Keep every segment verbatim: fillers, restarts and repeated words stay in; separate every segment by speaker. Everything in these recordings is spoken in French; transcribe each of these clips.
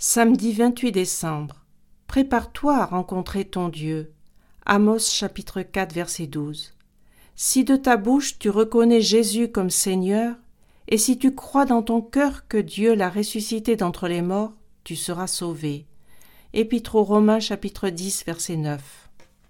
Speaker 1: Samedi vingt-huit décembre. Prépare-toi à rencontrer ton Dieu. Amos chapitre quatre verset douze. Si de ta bouche tu reconnais Jésus comme Seigneur, et si tu crois dans ton cœur que Dieu l'a ressuscité d'entre les morts, tu seras sauvé. Épître aux Romains chapitre dix verset neuf.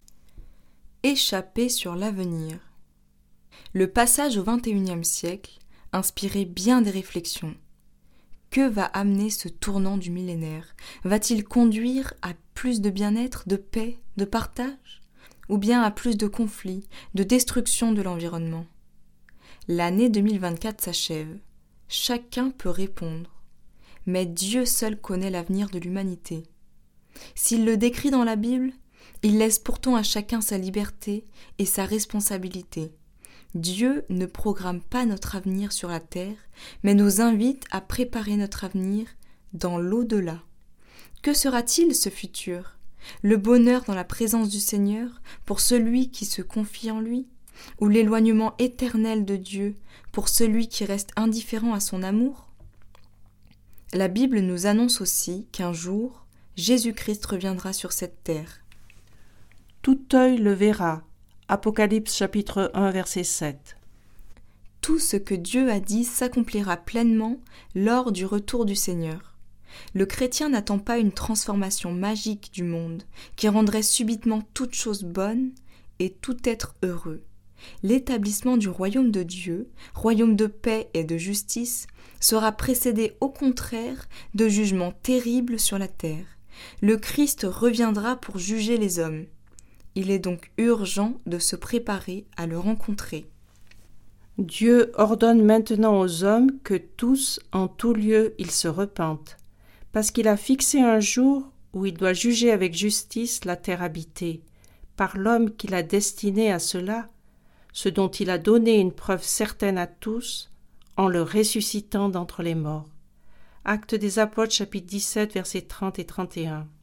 Speaker 2: Échapper sur l'avenir. Le passage au vingt et unième siècle inspirait bien des réflexions. Que va amener ce tournant du millénaire ? Va-t-il conduire à plus de bien-être, de paix, de partage ? Ou bien à plus de conflits, de destruction de l'environnement ? L'année deux mille vingt-quatre s'achève. Chacun peut répondre. Mais Dieu seul connaît l'avenir de l'humanité. S'il le décrit dans la Bible, il laisse pourtant à chacun sa liberté et sa responsabilité. Dieu ne programme pas notre avenir sur la terre, mais nous invite à préparer notre avenir dans l'au-delà. Que sera-t-il ce futur ? Le bonheur dans la présence du Seigneur pour celui qui se confie en lui ? Ou l'éloignement éternel de Dieu pour celui qui reste indifférent à son amour ? La Bible nous annonce aussi qu'un jour, Jésus-Christ reviendra sur cette terre.
Speaker 1: Tout œil le verra. Apocalypse chapitre un verset sept.
Speaker 2: Tout ce que Dieu a dit s'accomplira pleinement lors du retour du Seigneur. Le chrétien n'attend pas une transformation magique du monde qui rendrait subitement toute chose bonne et tout être heureux. L'établissement du royaume de Dieu, royaume de paix et de justice, sera précédé au contraire de jugements terribles sur la terre. Le Christ reviendra pour juger les hommes. Il est donc urgent de se préparer à le rencontrer.
Speaker 1: Dieu ordonne maintenant aux hommes que tous, en tout lieu, ils se repentent, parce qu'il a fixé un jour où il doit juger avec justice la terre habitée, par l'homme qu'il a destiné à cela, ce dont il a donné une preuve certaine à tous, en le ressuscitant d'entre les morts. Actes des Apôtres, chapitre dix-sept, versets trente et trente et un.